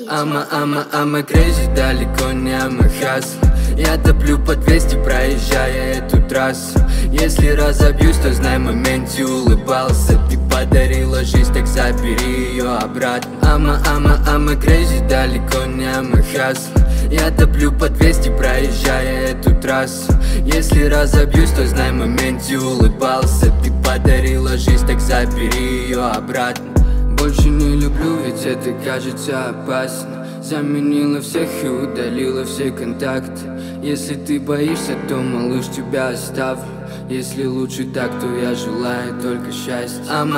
I'm a crazy, далеко не I'm a hustle. Я топлю по 200, проезжая эту трассу. Если разобьюсь, то знай, в моменте улыбался. Ты подарила жизнь, так забери ее обратно. I'm a crazy, далеко не I'm a hustle. Я топлю по 200, проезжая эту трассу. Если разобьюсь, то знай, в моменте улыбался. Ты подарила жизнь, так забери ее обратно. Больше не люблю, ведь это кажется опасно. Заменила всех и удалила все контакты. Если ты боишься, то, малыш, тебя оставлю. Если лучше так, то я желаю только счастья. I'm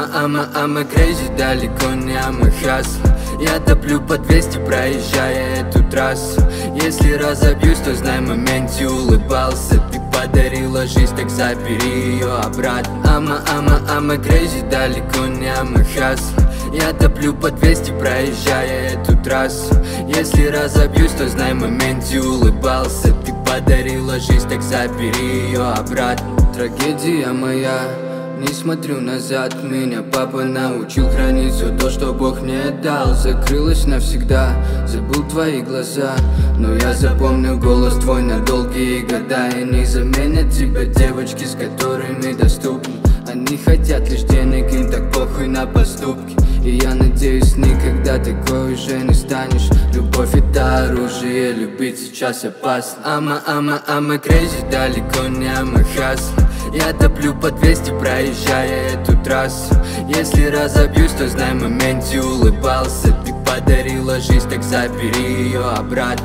a crazy, далеко не I'm a hustle. Я топлю по 200, проезжая эту трассу. Если разобьюсь, то знай, в моменте улыбался. Ты подарила жизнь, так забери ее обратно. I'm a crazy, далеко не I'm a hustle. Я топлю по 200, проезжая эту трассу. Если разобьюсь, то знай, в моменте улыбался. Ты подарила жизнь, так забери ее обратно. Трагедия моя, не смотрю назад. Меня папа научил хранить все то, что Бог мне дал. Закрылась навсегда, забыл твои глаза, но я запомнил голос твой на долгие года. И не заменят тебя девочки, с которыми доступны. Они хотят лишь денег, им так похуй на поступки. И я надеюсь, никогда такой уже не станешь. Любовь это оружие, любить сейчас опасно. I'm a crazy, далеко не I'm a hustle. Я топлю по 200, проезжая эту трассу. Если разобьюсь, то знай, в моменте улыбался. Ты подарила жизнь, так забери ее обратно.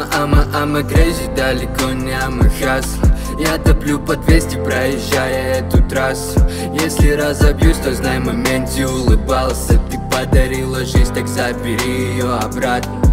I'm a crazy, далеко не I'm a hustle. Я топлю по 200, проезжая эту трассу. Если разобьюсь, то знай, в моменте улыбался. Ты подарила жизнь, так забери ее обратно.